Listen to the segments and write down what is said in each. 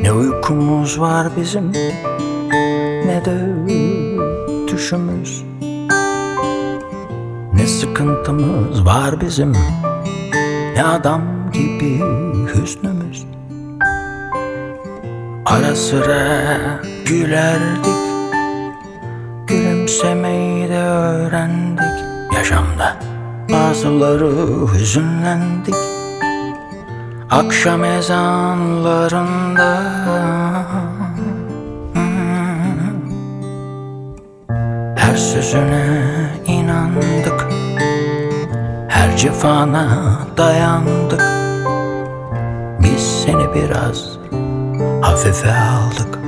Ne uykumuz var bizim, ne de düşümüz. Ne sıkıntımız var bizim, ne adam gibi hüznümüz. Ara sıra gülerdik, gülümsemeyi de öğrendik. Yaşamda bazıları hüzünlendik. Akşam ezanlarında her sözüne inandık, her cefana dayandık. Biz seni biraz hafife aldık.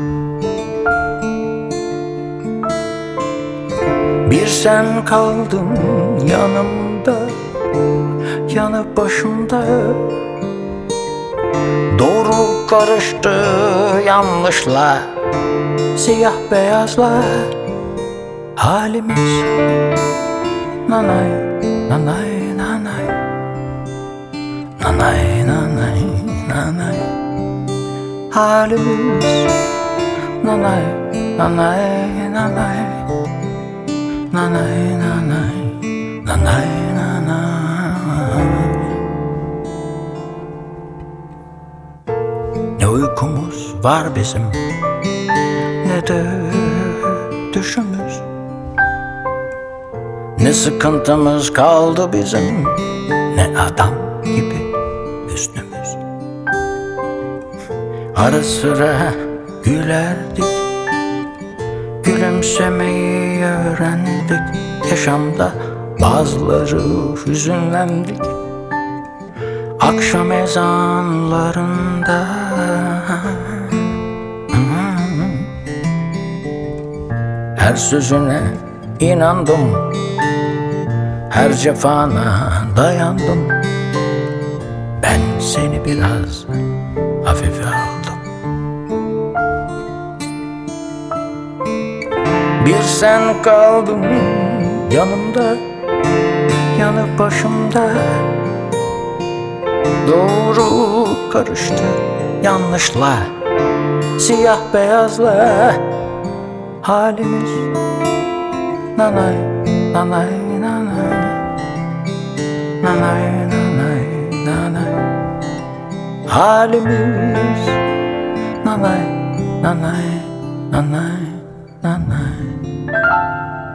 Bir sen kaldın yanımda, yanı başımda. Doğru karıştı yanlışla, siyah beyazla halimiz. Nanay, nanay, nanay, nanay, nanay, nanay, halimiz. Nanay, nanay, nanay, nanay, nanay, nanay, nanay. Ne uykumuz var bizim, ne de düşümüz. Ne sıkıntımız kaldı bizim, ne adam gibi hüznümüz. Ara sıra gülerdik, gülümsemeyi öğrendik. Yaşamda bazıları hüzünlendik. Akşam ezanlarında her sözüne inandım, her cefana dayandım. Ben seni biraz hafife aldım. Bir sen kaldın yanımda, yanı başımda. Doğru karıştı yanlışla, siyah beyazla halimiz. Nanay, nanay, nanay, nanay, nanay, nanay, halimiz. Nanay, nanay, nanay, nanay.